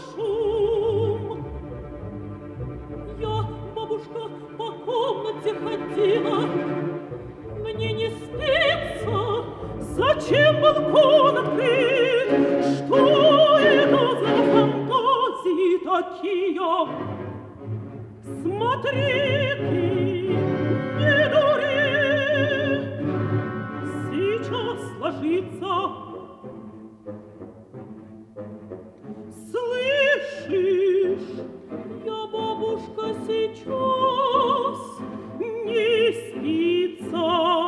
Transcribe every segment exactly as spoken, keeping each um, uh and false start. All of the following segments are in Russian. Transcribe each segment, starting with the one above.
шум. Я, бабушка, по комнате ходила. Мне не спится, зачем балкон открыт? Что это за фантазии такие? Смотри ты, не дури, сейчас сложится. Слышишь, я, бабушка, сейчас не спится.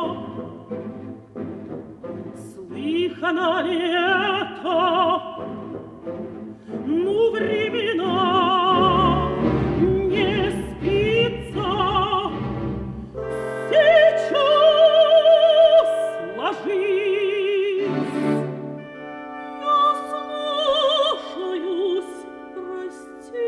Слыхано ли это? Ну, времена не спится. Сейчас ложись. Я слушаюсь, простите.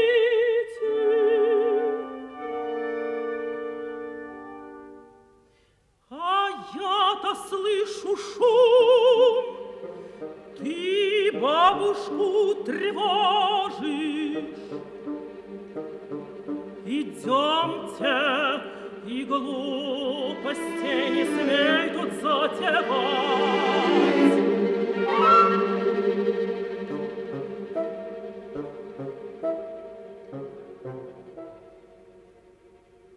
А я-то слышу шум. Ты бабушку тревожишь. Идемте, и глупости не смей тут затевать.